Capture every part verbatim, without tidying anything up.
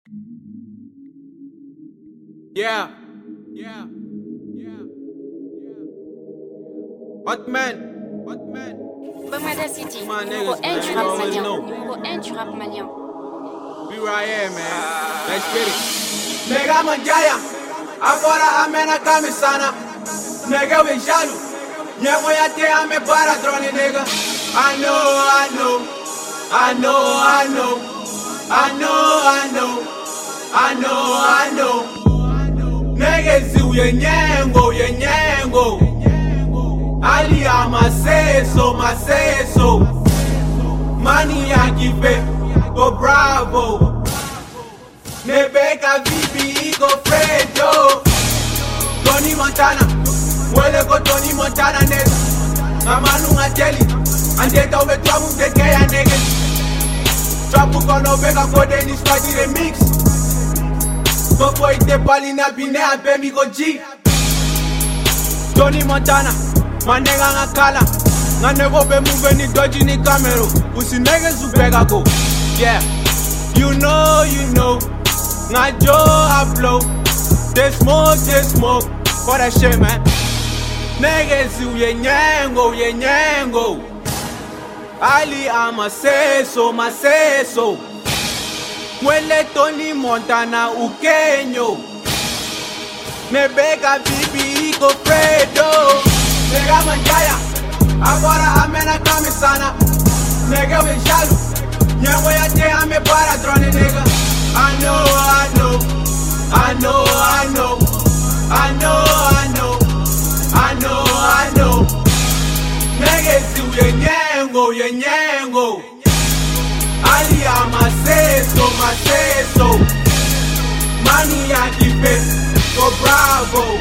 Yeah, yeah, yeah, yeah. Hot man, hot man. Bamada City. My niggas, Pour un man, du you rap always malien. know. Pour un du rap malien. We right here, man. Let's get it. Nega manjaya, agora a mena camisana. Nega we jalo, nyemo ya te ame para drone nega. I know, I know, I know, I know, I know, I know, I know, I know. Nega ziu ye nyengo, ye nyengo. Ali amaseso, maseso. Mani ya kipe, go bravo. Nebeka vipi iko Fredo. Tony Montana, huele con Tony Montana nigga. Ngamanu ngateli, andeta ube twamu tekeya nigga. Trapu kono beka kode ni swadi remix. Koko ite pali na bine abe mi go G. Tony Montana, manega ngakala. Nganego be move ni doji ni kamero. Usi niggas ubega go. Yeah, you know, you know. Ngajo I blow. They smoke, they smoke. For that shit, man. Niggas, you ye nyango, ye nyango. Ali amaseso, maseso. Mwele Tony Montana ukenyo. Nebeka bibi iko Fredo. Nega manjaya, agora a mena camisana. Nega we jalo, nyango ya te ame para drone nega. I know, I know, I know, I know, I know, I know, I know, I know. Niggas do ye nyango, ye nyango. Ali amaseso, maseso. Mani ya kipe, go bravo.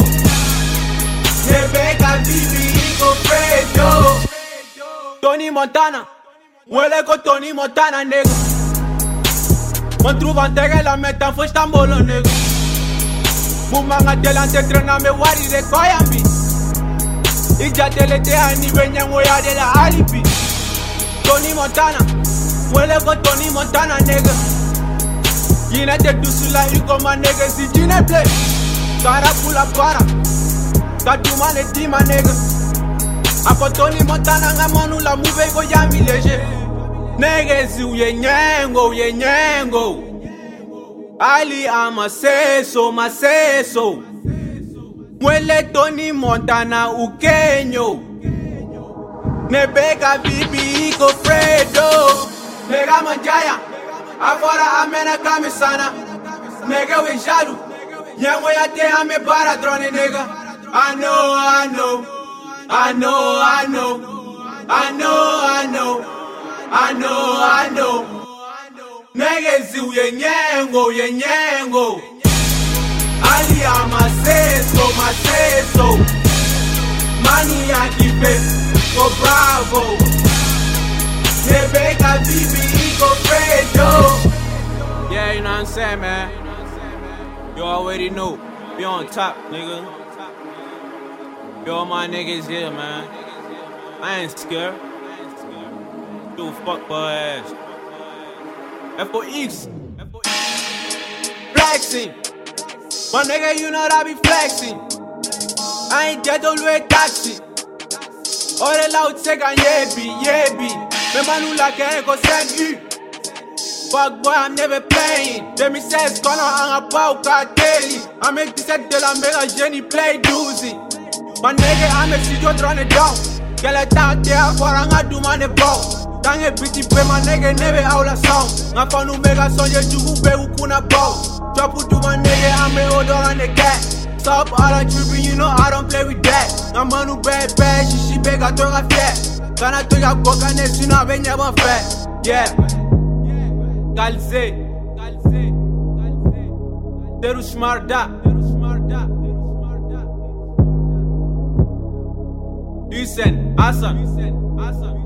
Nebeka bibi iko Fredo. Tony Montana, huele con Tony Montana, nigga. On trouve en terre la meta faut stambolo nigga. Mumanga delante trena me wari de koyambi. Ija telete ani benya moya de la alibi. Tony Montana, huele con Tony Montana nigga. Yina te dusula iko ma nigga si jine play. Cara pula para. Kaduma le tima nigga. Ako Tony Montana ngamonu la move go yami leje. Niggas, you ye nyango, ye nyango. Ali amaseso, maseso. Mwele Tony Montana ukenyo. Nebeka bibi iko Fredo. Nega manjaya, agora a mena camisana. Nega we jalo, nyango ya te ame para drone nega. I know, I know, I know, I know, I know, I know. I know, I know. Niggas do ye nyango, ye nyango. Ali amaseso, maseso. Mani ya kipe, go bravo. Nebeka bibi iko Fredo. Yeah, you know what I'm saying, man. You already know. Be on top, nigga. Yo, my niggas here, man. I ain't scared. Do fuck boy ass. F O X. Flexing. My nigga, you know that I be flexing. I ain't jet all the way taxi. All the loud take and yebi, yebi. Me manu la que go send you. Fuck boy, I'm never playing. Let me say, it's gonna hang about daily. I make this set de la mega Jenny play doozy. My nigga, I'm a studio trying it down. Get a down there for a do money ball. Tange biti pe my nigga never out a song. Nga fanu mega song ye jugu be ukuna boss. Drop to my nigga I'm a odor on the cat. Stop all that tripping, you know I don't play with that. Nga manu bad bad, she she beg I told her fat. Kana to ya boka ne sina be never fat. Yeah. Kalze, kalze, kalze. Teru smarda, teru smarda, teru smarda. Listen, Asan, listen, Asan.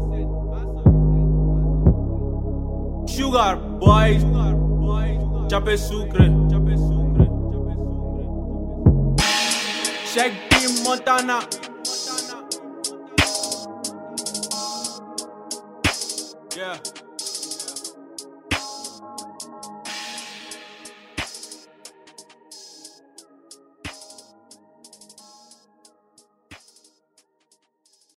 Sugar boy, chape sucre, chape sucre, chape sucre. Check Team Montana.